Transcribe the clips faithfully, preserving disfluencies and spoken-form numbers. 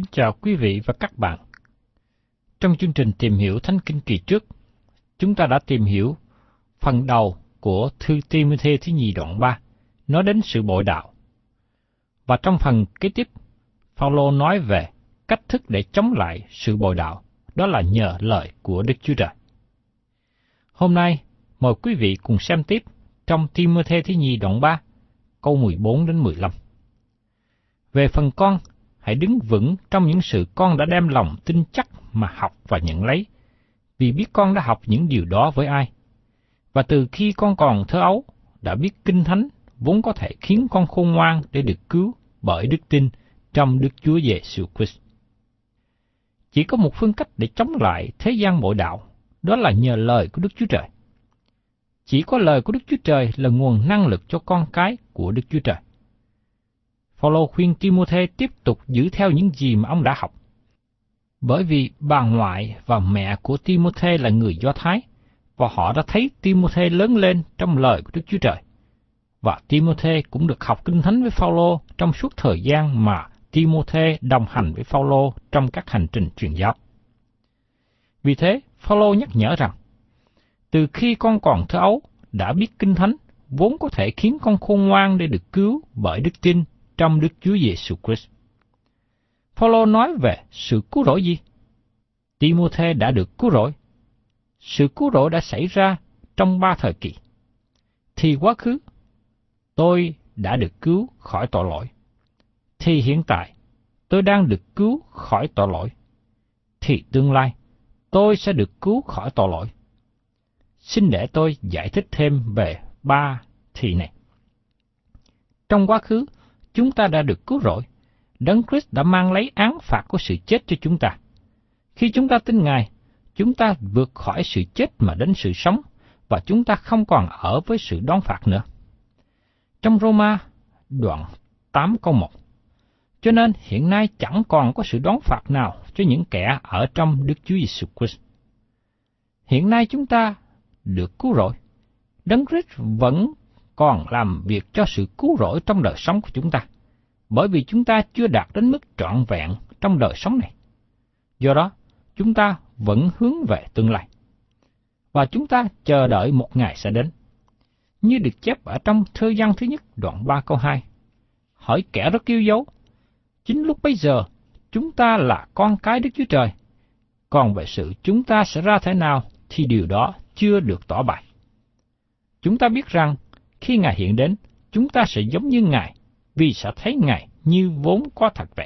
Kính chào quý vị và các bạn. Trong chương trình tìm hiểu Thánh Kinh kỳ trước, chúng ta đã tìm hiểu phần đầu của thư Ti-mô-thê thứ nhì đoạn ba, nói đến sự bội đạo. Và trong phần kế tiếp, Phao-lô nói về cách thức để chống lại sự bội đạo, đó là nhờ lời của Đức Chúa Trời. Hôm nay, mời quý vị cùng xem tiếp trong Ti-mô-thê thứ nhì đoạn ba, câu mười bốn đến mười lăm. Về phần con, hãy đứng vững trong những sự con đã đem lòng tin chắc mà học và nhận lấy, vì biết con đã học những điều đó với ai. Và từ khi con còn thơ ấu, đã biết Kinh Thánh vốn có thể khiến con khôn ngoan để được cứu bởi đức tin trong Đức Chúa Giêsu Christ. Chỉ có một phương cách để chống lại thế gian bội đạo, đó là nhờ lời của Đức Chúa Trời. Chỉ có lời của Đức Chúa Trời là nguồn năng lực cho con cái của Đức Chúa Trời. Phao-lô khuyên Ti-mô-thê tiếp tục giữ theo những gì mà ông đã học. Bởi vì bà ngoại và mẹ của Ti-mô-thê là người Do Thái, và họ đã thấy Ti-mô-thê lớn lên trong lời của Đức Chúa Trời. Và Ti-mô-thê cũng được học Kinh Thánh với Phao-lô trong suốt thời gian mà Ti-mô-thê đồng hành với Phao-lô trong các hành trình truyền giáo. Vì thế, Phao-lô nhắc nhở rằng, từ khi con còn thơ ấu, đã biết Kinh Thánh vốn có thể khiến con khôn ngoan để được cứu bởi đức tin trong Đức Chúa Giêsu Christ. Phao-lô nói về sự cứu rỗi gì? Ti-mô-thê đã được cứu rỗi. Sự cứu rỗi đã xảy ra trong ba thời kỳ. Thì quá khứ, tôi đã được cứu khỏi tội lỗi. Thì hiện tại, tôi đang được cứu khỏi tội lỗi. Thì tương lai, tôi sẽ được cứu khỏi tội lỗi. Xin để tôi giải thích thêm về ba thì này. Trong quá khứ, chúng ta đã được cứu rỗi. Đấng Christ đã mang lấy án phạt của sự chết cho chúng ta. Khi chúng ta tin Ngài, chúng ta vượt khỏi sự chết mà đến sự sống, và chúng ta không còn ở với sự đoán phạt nữa. Trong Roma, đoạn tám câu một, cho nên hiện nay chẳng còn có sự đoán phạt nào cho những kẻ ở trong Đức Chúa Giêsu Christ. Hiện nay chúng ta được cứu rỗi. Đấng Christ vẫn còn làm việc cho sự cứu rỗi trong đời sống của chúng ta, bởi vì chúng ta chưa đạt đến mức trọn vẹn trong đời sống này. Do đó, chúng ta vẫn hướng về tương lai, và chúng ta chờ đợi một ngày sẽ đến. Như được chép ở trong Thơ Giăng thứ nhất đoạn ba câu hai, hỏi kẻ rất yêu dấu, chính lúc bấy giờ chúng ta là con cái Đức Chúa Trời, còn về sự chúng ta sẽ ra thế nào thì điều đó chưa được tỏ bày. Chúng ta biết rằng khi Ngài hiện đến, chúng ta sẽ giống như Ngài, vì sẽ thấy Ngài như vốn có thật vậy.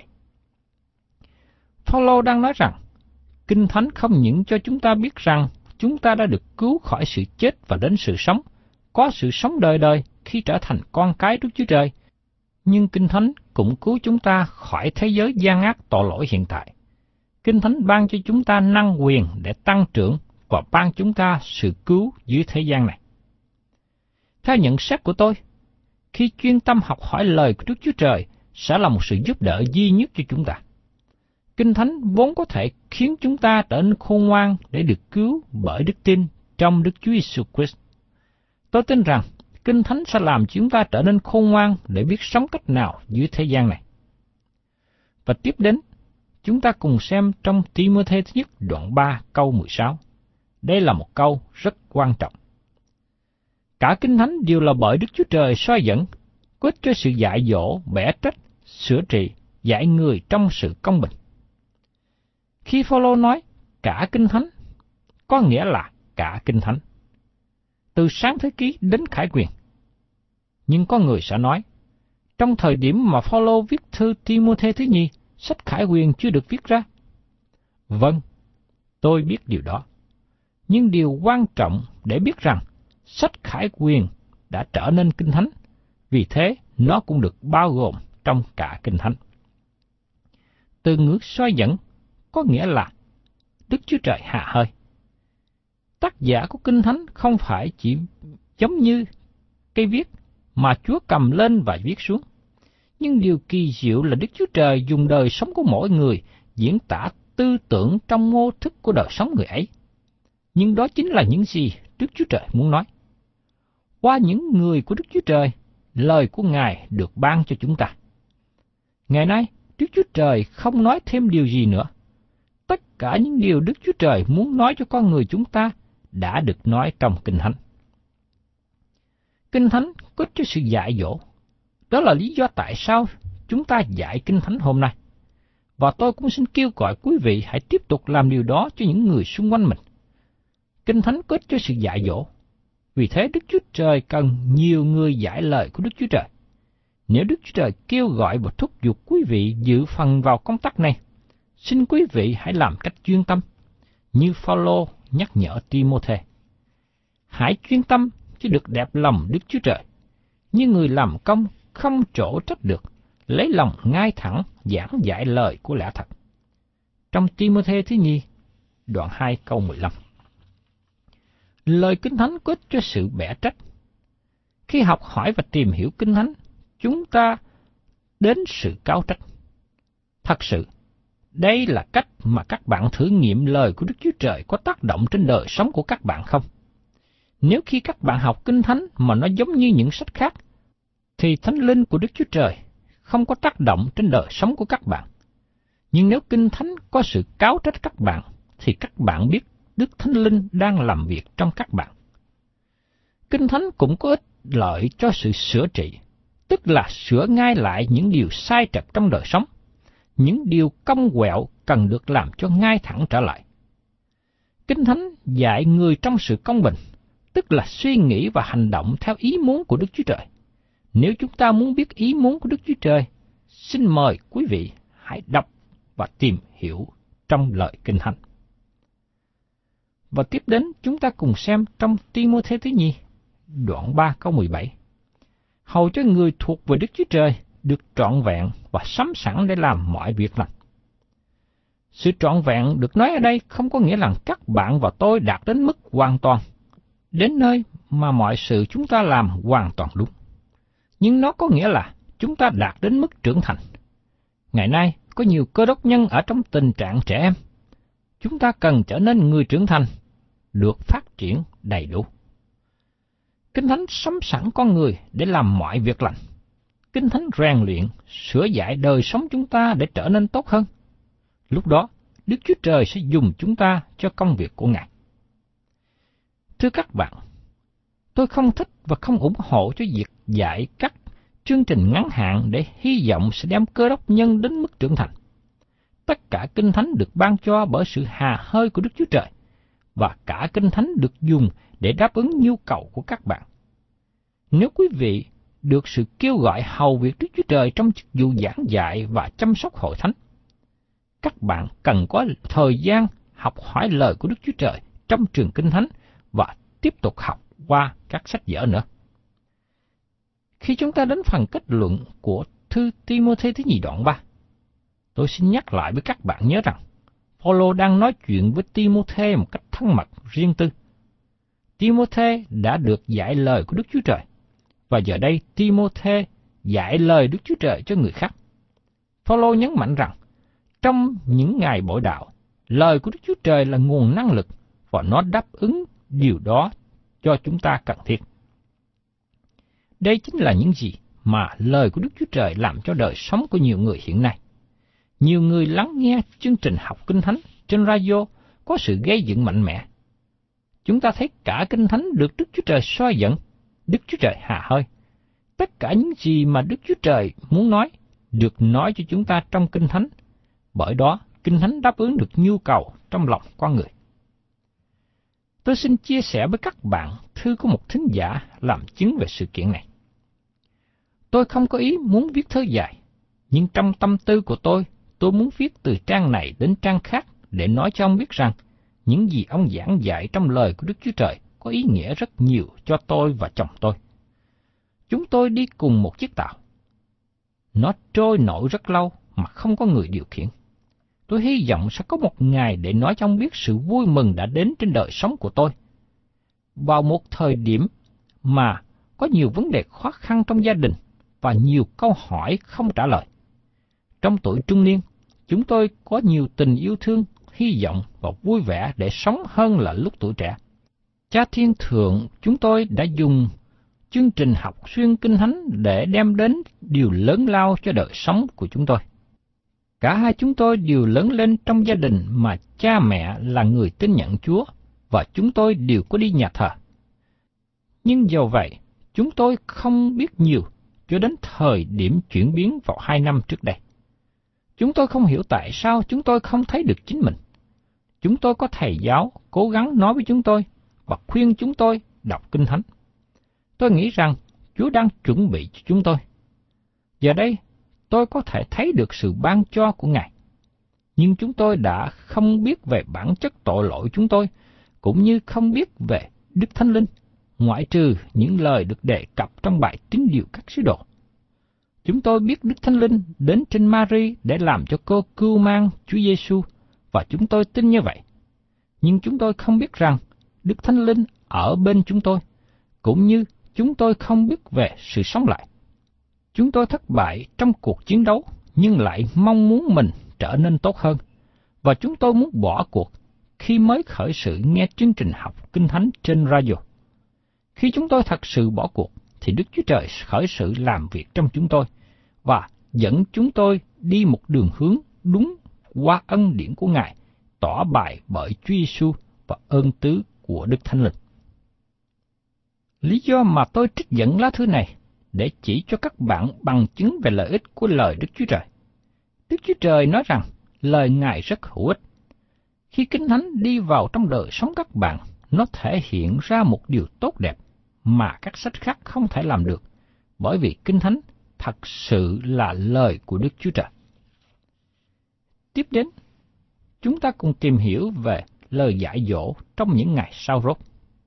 Phao-lô đang nói rằng, Kinh Thánh không những cho chúng ta biết rằng chúng ta đã được cứu khỏi sự chết và đến sự sống, có sự sống đời đời khi trở thành con cái Đức Chúa Trời, nhưng Kinh Thánh cũng cứu chúng ta khỏi thế giới gian ác tội lỗi hiện tại. Kinh Thánh ban cho chúng ta năng quyền để tăng trưởng và ban chúng ta sự cứu dưới thế gian này. Theo nhận xét của tôi, khi chuyên tâm học hỏi lời của Đức Chúa Trời sẽ là một sự giúp đỡ duy nhất cho chúng ta. Kinh Thánh vốn có thể khiến chúng ta trở nên khôn ngoan để được cứu bởi đức tin trong Đức Chúa Giêsu Christ. Tôi tin rằng Kinh Thánh sẽ làm chúng ta trở nên khôn ngoan để biết sống cách nào dưới thế gian này. Và tiếp đến, chúng ta cùng xem trong Ti-mô-thê thứ nhất đoạn ba câu mười sáu. Đây là một câu rất quan trọng. Cả Kinh Thánh đều là bởi Đức Chúa Trời soi dẫn, có ích cho sự dạy dỗ, bẻ trách, sửa trị, dạy người trong sự công bình. Khi Phao-lô nói cả Kinh Thánh, có nghĩa là cả Kinh Thánh, từ Sáng Thế Ký đến Khải Huyền. Nhưng có người sẽ nói, trong thời điểm mà Phao-lô viết thư Ti-mô-thê thứ nhì, sách Khải Huyền chưa được viết ra. Vâng, tôi biết điều đó. Nhưng điều quan trọng để biết rằng sách Khải Huyền đã trở nên Kinh Thánh, vì thế nó cũng được bao gồm trong cả Kinh Thánh. Từ ngữ soi dẫn có nghĩa là Đức Chúa Trời hạ hơi. Tác giả của Kinh Thánh không phải chỉ giống như cây viết mà Chúa cầm lên và viết xuống. Nhưng điều kỳ diệu là Đức Chúa Trời dùng đời sống của mỗi người diễn tả tư tưởng trong mô thức của đời sống người ấy. Nhưng đó chính là những gì Đức Chúa Trời muốn nói. Qua những người của Đức Chúa Trời, lời của Ngài được ban cho chúng ta. Ngày nay, Đức Chúa Trời không nói thêm điều gì nữa. Tất cả những điều Đức Chúa Trời muốn nói cho con người chúng ta đã được nói trong Kinh Thánh. Kinh Thánh có cho sự dạy dỗ. Đó là lý do tại sao chúng ta dạy Kinh Thánh hôm nay. Và tôi cũng xin kêu gọi quý vị hãy tiếp tục làm điều đó cho những người xung quanh mình. Kinh Thánh có cho sự dạy dỗ. Vì thế Đức Chúa Trời cần nhiều người giải lời của Đức Chúa Trời. Nếu Đức Chúa Trời kêu gọi và thúc giục quý vị dự phần vào công tác này, xin quý vị hãy làm cách chuyên tâm, như Phao-lô nhắc nhở Ti-mô-thê. Hãy chuyên tâm chứ được đẹp lòng Đức Chúa Trời, như người làm công không chỗ trách được, lấy lòng ngay thẳng giảng dạy lời của lẽ thật. Trong Ti-mô-thê thứ nhì, đoạn hai câu mười lăm. Lời Kinh Thánh có cho sự bẻ trách. Khi học hỏi và tìm hiểu Kinh Thánh, chúng ta đến sự cáo trách. Thật sự, đây là cách mà các bạn thử nghiệm lời của Đức Chúa Trời có tác động trên đời sống của các bạn không? Nếu khi các bạn học Kinh Thánh mà nó giống như những sách khác, thì Thánh Linh của Đức Chúa Trời không có tác động trên đời sống của các bạn. Nhưng nếu Kinh Thánh có sự cáo trách các bạn, thì các bạn biết Đức Thánh Linh đang làm việc trong các bạn. Kinh Thánh cũng có ích lợi cho sự sửa trị, tức là sửa ngay lại những điều sai trật trong đời sống, những điều cong quẹo cần được làm cho ngay thẳng trở lại. Kinh Thánh dạy người trong sự công bình, tức là suy nghĩ và hành động theo ý muốn của Đức Chúa Trời. Nếu chúng ta muốn biết ý muốn của Đức Chúa Trời, xin mời quý vị hãy đọc và tìm hiểu trong lời Kinh Thánh. Và tiếp đến chúng ta cùng xem trong Ti-mô-thê thứ nhì, đoạn ba câu mười bảy. Hầu cho người thuộc về Đức Chúa Trời được trọn vẹn và sắm sẵn để làm mọi việc lành. Sự trọn vẹn được nói ở đây không có nghĩa là các bạn và tôi đạt đến mức hoàn toàn, đến nơi mà mọi sự chúng ta làm hoàn toàn đúng. Nhưng nó có nghĩa là chúng ta đạt đến mức trưởng thành. Ngày nay, có nhiều cơ đốc nhân ở trong tình trạng trẻ em. Chúng ta cần trở nên người trưởng thành, được phát triển đầy đủ. Kinh Thánh sắm sẵn con người để làm mọi việc lành. Kinh Thánh rèn luyện, sửa dạy đời sống chúng ta để trở nên tốt hơn. Lúc đó, Đức Chúa Trời sẽ dùng chúng ta cho công việc của Ngài. Thưa các bạn, tôi không thích và không ủng hộ cho việc dạy các chương trình ngắn hạn để hy vọng sẽ đem cơ đốc nhân đến mức trưởng thành. Tất cả Kinh Thánh được ban cho bởi sự hà hơi của Đức Chúa Trời, và cả Kinh Thánh được dùng để đáp ứng nhu cầu của các bạn. Nếu quý vị được sự kêu gọi hầu việc Đức Chúa Trời trong chức vụ giảng dạy và chăm sóc hội thánh, các bạn cần có thời gian học hỏi lời của Đức Chúa Trời trong trường Kinh Thánh và tiếp tục học qua các sách vở nữa. Khi chúng ta đến phần kết luận của thư Ti-mô-thê thứ nhì đoạn ba, tôi xin nhắc lại với các bạn nhớ rằng Phao-lô đang nói chuyện với Ti-mô-thê một cách thân mật, riêng tư. Ti-mô-thê đã được dạy lời của Đức Chúa Trời, và giờ đây Ti-mô-thê dạy lời Đức Chúa Trời cho người khác. Phao-lô nhấn mạnh rằng, trong những ngày bội đạo, lời của Đức Chúa Trời là nguồn năng lực, và nó đáp ứng điều đó cho chúng ta cần thiết. Đây chính là những gì mà lời của Đức Chúa Trời làm cho đời sống của nhiều người hiện nay. Nhiều người lắng nghe chương trình học Kinh Thánh trên radio có sự gây dựng mạnh mẽ. Chúng ta thấy cả Kinh Thánh được Đức Chúa Trời soi dẫn, Đức Chúa Trời hà hơi. Tất cả những gì mà Đức Chúa Trời muốn nói được nói cho chúng ta trong Kinh Thánh. Bởi đó, Kinh Thánh đáp ứng được nhu cầu trong lòng con người. Tôi xin chia sẻ với các bạn thư của một thính giả làm chứng về sự kiện này. Tôi không có ý muốn viết thơ dài, nhưng trong tâm tư của tôi, tôi muốn viết từ trang này đến trang khác để nói cho ông biết rằng những gì ông giảng dạy trong lời của Đức Chúa Trời có ý nghĩa rất nhiều cho tôi và chồng tôi. Chúng tôi đi cùng một chiếc tàu. Nó trôi nổi rất lâu mà không có người điều khiển. Tôi hy vọng sẽ có một ngày để nói cho ông biết sự vui mừng đã đến trên đời sống của tôi. Vào một thời điểm mà có nhiều vấn đề khó khăn trong gia đình và nhiều câu hỏi không trả lời. Trong tuổi trung niên, chúng tôi có nhiều tình yêu thương, hy vọng và vui vẻ để sống hơn là lúc tuổi trẻ. Cha Thiên Thượng chúng tôi đã dùng chương trình học xuyên Kinh Thánh để đem đến điều lớn lao cho đời sống của chúng tôi. Cả hai chúng tôi đều lớn lên trong gia đình mà cha mẹ là người tin nhận Chúa, và chúng tôi đều có đi nhà thờ. Nhưng dầu vậy, chúng tôi không biết nhiều cho đến thời điểm chuyển biến vào hai năm trước đây. Chúng tôi không hiểu tại sao chúng tôi không thấy được chính mình. Chúng tôi có thầy giáo cố gắng nói với chúng tôi và khuyên chúng tôi đọc Kinh Thánh. Tôi nghĩ rằng Chúa đang chuẩn bị cho chúng tôi. Giờ đây, tôi có thể thấy được sự ban cho của Ngài. Nhưng chúng tôi đã không biết về bản chất tội lỗi chúng tôi, cũng như không biết về Đức Thánh Linh, ngoại trừ những lời được đề cập trong bài Tín điều các sứ đồ. Chúng tôi biết Đức Thánh Linh đến trên Mary để làm cho cô cưu mang Chúa Giêsu, và chúng tôi tin như vậy. Nhưng chúng tôi không biết rằng Đức Thánh Linh ở bên chúng tôi, cũng như chúng tôi không biết về sự sống lại. Chúng tôi thất bại trong cuộc chiến đấu, nhưng lại mong muốn mình trở nên tốt hơn, và chúng tôi muốn bỏ cuộc khi mới khởi sự nghe chương trình học Kinh Thánh trên radio. Khi chúng tôi thật sự bỏ cuộc, thì Đức Chúa Trời khởi sự làm việc trong chúng tôi, và dẫn chúng tôi đi một đường hướng đúng qua ân điển của Ngài, tỏ bày bởi Chúa Giêsu và ơn tứ của Đức Thánh Linh. Lý do mà tôi trích dẫn lá thư này để chỉ cho các bạn bằng chứng về lợi ích của lời Đức Chúa Trời. Đức Chúa Trời nói rằng lời Ngài rất hữu ích. Khi Kinh Thánh đi vào trong đời sống các bạn, nó thể hiện ra một điều tốt đẹp mà các sách khác không thể làm được, bởi vì Kinh Thánh thật sự là lời của Đức Chúa Trời. Tiếp đến, chúng ta cùng tìm hiểu về lời dạy dỗ trong những ngày sau rốt.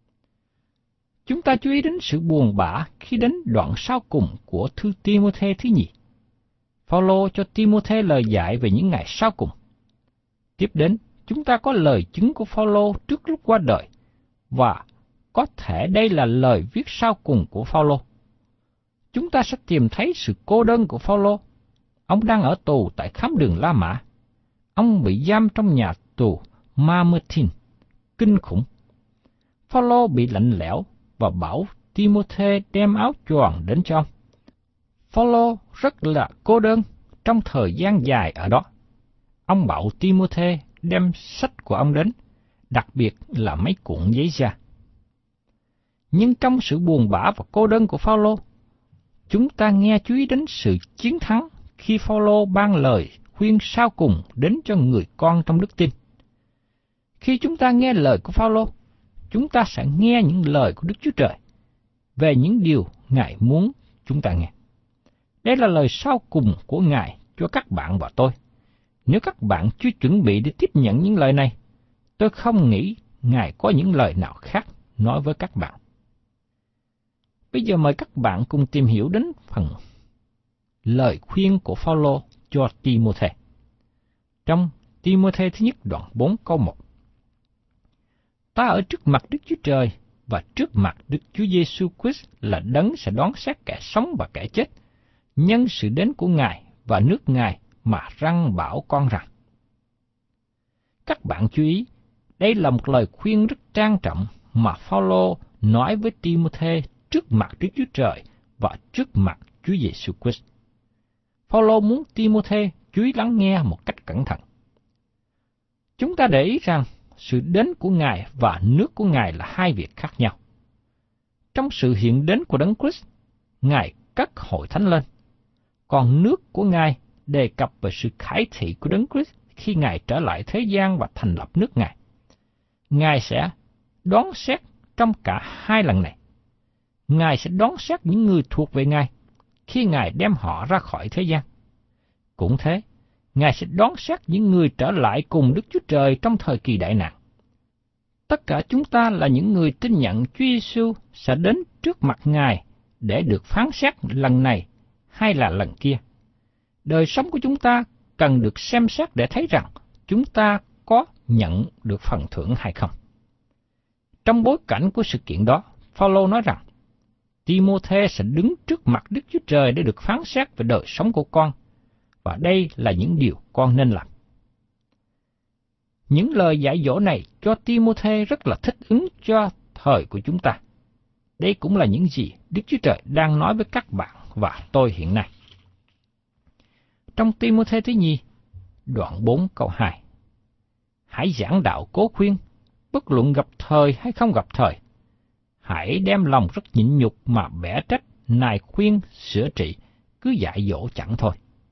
Chúng ta chú ý đến sự buồn bã khi đến đoạn sau cùng của thư Ti-mô-thê thứ nhì. Phao-lô cho Ti-mô-thê lời dạy về những ngày sau cùng. Tiếp đến, chúng ta có lời chứng của Phao-lô trước lúc qua đời, và có thể đây là lời viết sau cùng của Phao-lô. Chúng ta sẽ tìm thấy sự cô đơn của Phao-lô. Ông đang ở tù tại khám đường La Mã. Ông bị giam trong nhà tù Mamertin, kinh khủng. Phao-lô bị lạnh lẽo và bảo Ti-mô-thê đem áo choàng đến cho ông. Phao-lô rất là cô đơn trong thời gian dài ở đó. Ông bảo Ti-mô-thê đem sách của ông đến, đặc biệt là mấy cuộn giấy da. Nhưng trong sự buồn bã và cô đơn của Phao-lô, chúng ta nghe chú ý đến sự chiến thắng khi Phao-lô ban lời khuyên sau cùng đến cho người con trong đức tin. Khi chúng ta nghe lời của Phao-lô, chúng ta sẽ nghe những lời của Đức Chúa Trời về những điều Ngài muốn chúng ta nghe. Đây là lời sau cùng của Ngài cho các bạn và tôi. Nếu các bạn chưa chuẩn bị để tiếp nhận những lời này, tôi không nghĩ Ngài có những lời nào khác nói với các bạn. Bây giờ mời các bạn cùng tìm hiểu đến phần lời khuyên của Phao-lô cho Ti-mô-thê. Trong Ti-mô-thê thứ nhất đoạn bốn câu một. Ta ở trước mặt Đức Chúa Trời và trước mặt Đức Chúa Giêsu Christ là đấng sẽ đoán xét kẻ sống và kẻ chết, nhân sự đến của Ngài và nước Ngài mà răn bảo con rằng. Các bạn chú ý, đây là một lời khuyên rất trang trọng mà Phao-lô nói với Ti-mô-thê trước mặt Đức Chúa Trời và trước mặt Chúa Giêsu Christ. Phao-lô muốn Ti-mô-thê chú ý lắng nghe một cách cẩn thận. Chúng ta để ý rằng sự đến của Ngài và nước của Ngài là hai việc khác nhau. Trong sự hiện đến của Đấng Christ, Ngài cất hội thánh lên, còn nước của Ngài đề cập về sự khải thị của Đấng Christ khi Ngài trở lại thế gian và thành lập nước Ngài. Ngài sẽ đoán xét trong cả hai lần này. Ngài sẽ đoán xét những người thuộc về Ngài khi Ngài đem họ ra khỏi thế gian. Cũng thế, Ngài sẽ đoán xét những người trở lại cùng Đức Chúa Trời trong thời kỳ đại nạn. Tất cả chúng ta là những người tin nhận Chúa Giêsu sẽ đến trước mặt Ngài để được phán xét lần này hay là lần kia. Đời sống của chúng ta cần được xem xét để thấy rằng chúng ta có nhận được phần thưởng hay không. Trong bối cảnh của sự kiện đó, Phao-lô nói rằng Ti-mô-thê sẽ đứng trước mặt Đức Chúa Trời để được phán xét về đời sống của con, và đây là những điều con nên làm. Những lời dạy dỗ này cho Ti-mô-thê rất là thích ứng cho thời của chúng ta. Đây cũng là những gì Đức Chúa Trời đang nói với các bạn và tôi hiện nay. Trong Ti-mô-thê thứ nhì, đoạn bốn câu hai. Hãy giảng đạo cố khuyên, bất luận gặp thời hay không gặp thời. Hãy đem lòng rất nhịn nhục mà bẻ trách, nài khuyên, sửa trị, cứ dạy dỗ chẳng thôi.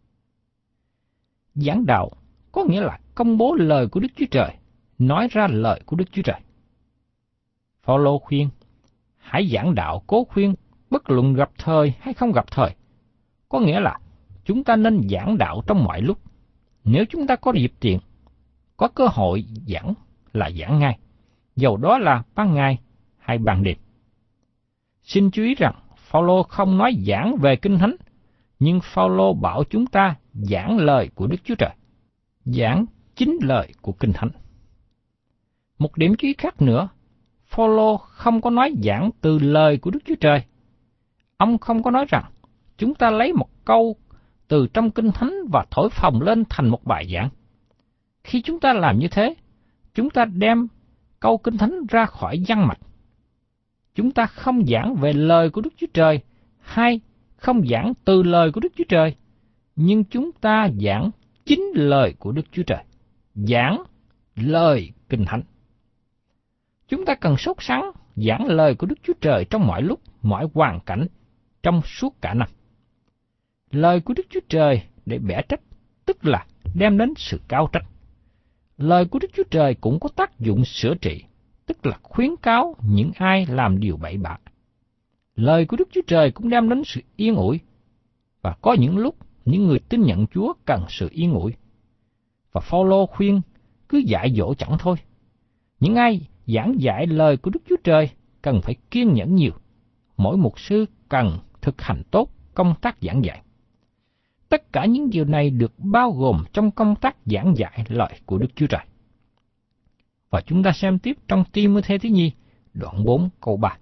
Giảng đạo có nghĩa là công bố lời của Đức Chúa Trời, nói ra lời của Đức Chúa Trời. Phao-lô khuyên, hãy giảng đạo cố khuyên, bất luận gặp thời hay không gặp thời. Có nghĩa là chúng ta nên giảng đạo trong mọi lúc. Nếu chúng ta có dịp tiện, có cơ hội giảng là giảng ngay, dầu đó là ban ngày hay ban đêm. Xin chú ý rằng Phao-lô không nói giảng về Kinh Thánh, nhưng Phao-lô bảo chúng ta giảng lời của Đức Chúa Trời, giảng chính lời của Kinh Thánh. Một điểm chú ý khác nữa, Phao-lô không có nói giảng từ lời của Đức Chúa Trời. Ông không có nói rằng chúng ta lấy một câu từ trong Kinh Thánh và thổi phồng lên thành một bài giảng. Khi chúng ta làm như thế, chúng ta đem câu Kinh Thánh ra khỏi văn mạch. Chúng ta không giảng về lời của Đức Chúa Trời hay không giảng từ lời của Đức Chúa Trời, nhưng chúng ta giảng chính lời của Đức Chúa Trời, giảng lời Kinh Thánh. Chúng ta cần sốt sắng giảng lời của Đức Chúa Trời trong mọi lúc, mọi hoàn cảnh, trong suốt cả năm. Lời của Đức Chúa Trời để bẻ trách, tức là đem đến sự cáo trách. Lời của Đức Chúa Trời cũng có tác dụng sửa trị, tức là khuyến cáo những ai làm điều bậy bạ. Lời của Đức Chúa Trời cũng đem đến sự yên ủi, và có những lúc những người tin nhận Chúa cần sự yên ủi. Và Phao-lô khuyên cứ dạy dỗ chẳng thôi. Những ai giảng dạy lời của Đức Chúa Trời cần phải kiên nhẫn nhiều. Mỗi mục sư cần thực hành tốt công tác giảng dạy. Tất cả những điều này được bao gồm trong công tác giảng dạy lời của Đức Chúa Trời. Và chúng ta xem tiếp trong Ti-mô-thê thứ nhì, đoạn bốn câu ba.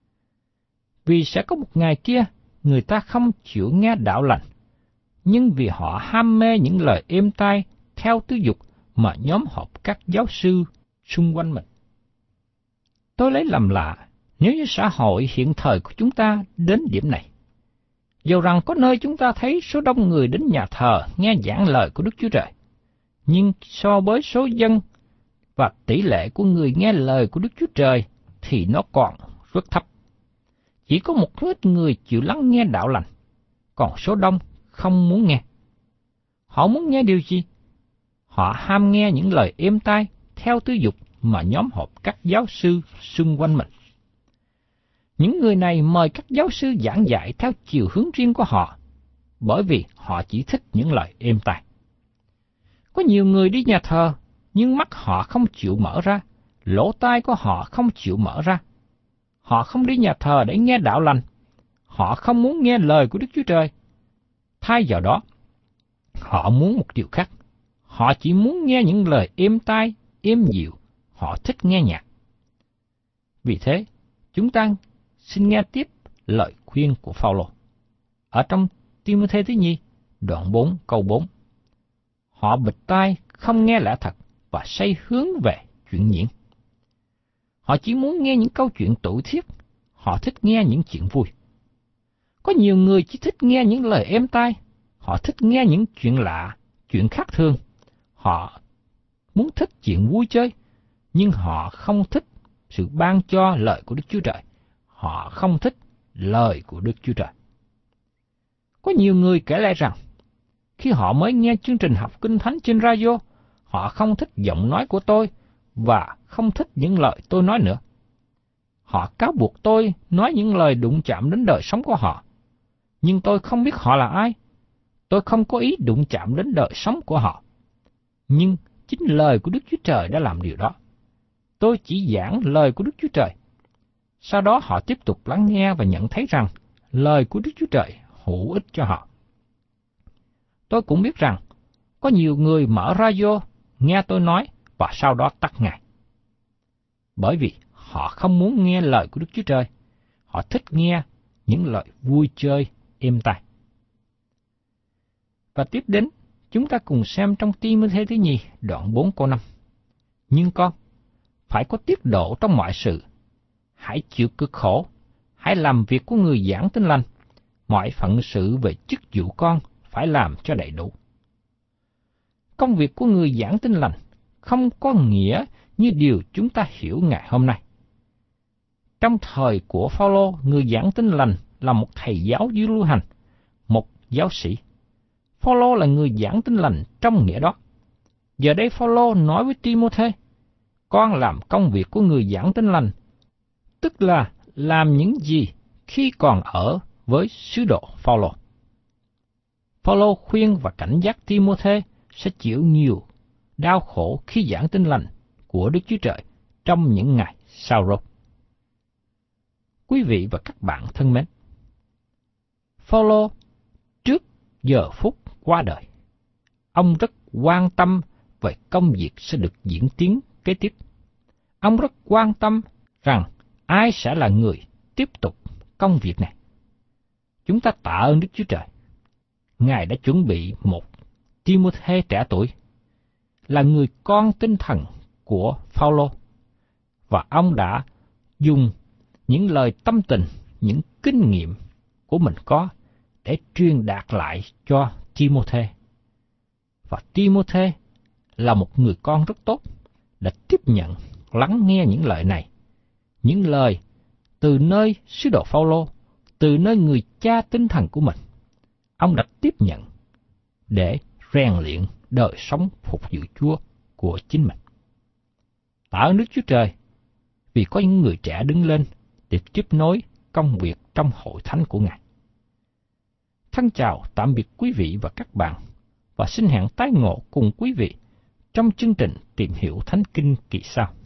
Vì sẽ có một ngày kia, người ta không chịu nghe đạo lành, nhưng vì họ ham mê những lời êm tai theo tư dục mà nhóm họp các giáo sư xung quanh mình. Tôi lấy làm lạ nếu như xã hội hiện thời của chúng ta đến điểm này. Dầu rằng có nơi chúng ta thấy số đông người đến nhà thờ nghe giảng lời của Đức Chúa Trời, nhưng so với số dân và tỷ lệ của người nghe lời của Đức Chúa Trời thì nó còn rất thấp. Chỉ có một ít người chịu lắng nghe đạo lành, còn số đông không muốn nghe. Họ muốn nghe điều gì? Họ ham nghe những lời êm tai theo tư dục mà nhóm họp các giáo sư xung quanh mình. Những người này mời các giáo sư giảng dạy theo chiều hướng riêng của họ, bởi vì họ chỉ thích những lời êm tai. Có nhiều người đi nhà thờ, nhưng mắt họ không chịu mở ra, lỗ tai của họ không chịu mở ra. Họ không đi nhà thờ để nghe đạo lành, họ không muốn nghe lời của Đức Chúa Trời. Thay vào đó, họ muốn một điều khác. Họ chỉ muốn nghe những lời êm tai, êm dịu, họ thích nghe nhạc. Vì thế, chúng ta xin nghe tiếp lời khuyên của Phao-lô. Ở trong Ti-mô-thê thứ nhì, đoạn bốn câu bốn. Họ bịt tai không nghe lẽ thật và say hướng về chuyện nhiễn. Họ chỉ muốn nghe những câu chuyện tủi thiết, họ thích nghe những chuyện vui. Có nhiều người chỉ thích nghe những lời êm tai, họ thích nghe những chuyện lạ, chuyện khác thường. Họ muốn thích chuyện vui chơi, nhưng họ không thích sự ban cho lời của Đức Chúa Trời. Họ không thích lời của Đức Chúa Trời. Có nhiều người kể lại rằng, khi họ mới nghe chương trình học Kinh Thánh trên radio, họ không thích giọng nói của tôi và không thích những lời tôi nói nữa. Họ cáo buộc tôi nói những lời đụng chạm đến đời sống của họ. Nhưng tôi không biết họ là ai. Tôi không có ý đụng chạm đến đời sống của họ. Nhưng chính lời của Đức Chúa Trời đã làm điều đó. Tôi chỉ giảng lời của Đức Chúa Trời. Sau đó họ tiếp tục lắng nghe và nhận thấy rằng lời của Đức Chúa Trời hữu ích cho họ. Tôi cũng biết rằng có nhiều người mở radio nghe tôi nói và sau đó tắt ngay. Bởi vì họ không muốn nghe lời của Đức Chúa Trời. Họ thích nghe những lời vui chơi êm tai. Và tiếp đến, chúng ta cùng xem trong Ti-mô-thê thứ nhì, đoạn bốn câu năm. Nhưng con, phải có tiết độ trong mọi sự. Hãy chịu cực khổ, hãy làm việc của người giảng tin lành. Mọi phận sự về chức vụ con phải làm cho đầy đủ. công việc của người giảng tin lành không có nghĩa như điều chúng ta hiểu ngày hôm nay. Trong thời của Phao-lô, người giảng tin lành là một thầy giáo dưới lưu hành, một giáo sĩ. Phao-lô là người giảng tin lành trong nghĩa đó. Giờ đây Phao-lô nói với Ti-mô-thê, con làm công việc của người giảng tin lành, tức là làm những gì khi còn ở với sứ đồ Phao-lô. Phao-lô khuyên và cảnh giác Ti-mô-thê sẽ chịu nhiều đau khổ khi giảng tin lành của Đức Chúa Trời trong những ngày sau rồi. Quý vị và các bạn thân mến, Phao-lô trước giờ phút qua đời, ông rất quan tâm về công việc sẽ được diễn tiến kế tiếp. Ông rất quan tâm rằng ai sẽ là người tiếp tục công việc này. Chúng ta tạ ơn Đức Chúa Trời. Ngài đã chuẩn bị một Ti-mô-thê trẻ tuổi, là người con tinh thần của Phao-lô, và ông đã dùng những lời tâm tình, những kinh nghiệm của mình có để truyền đạt lại cho Ti-mô-thê. Và Ti-mô-thê là một người con rất tốt, đã tiếp nhận, lắng nghe những lời này, những lời từ nơi sứ đồ Phao-lô, từ nơi người cha tinh thần của mình. Ông đã tiếp nhận để rèn luyện đời sống phục vụ Chúa của chính mình. Tạ ơn Đức Chúa Trời vì có những người trẻ đứng lên để tiếp nối công việc trong hội thánh của Ngài. Thân chào tạm biệt quý vị và các bạn, và xin hẹn tái ngộ cùng quý vị trong chương trình Tìm hiểu Thánh Kinh kỳ sau.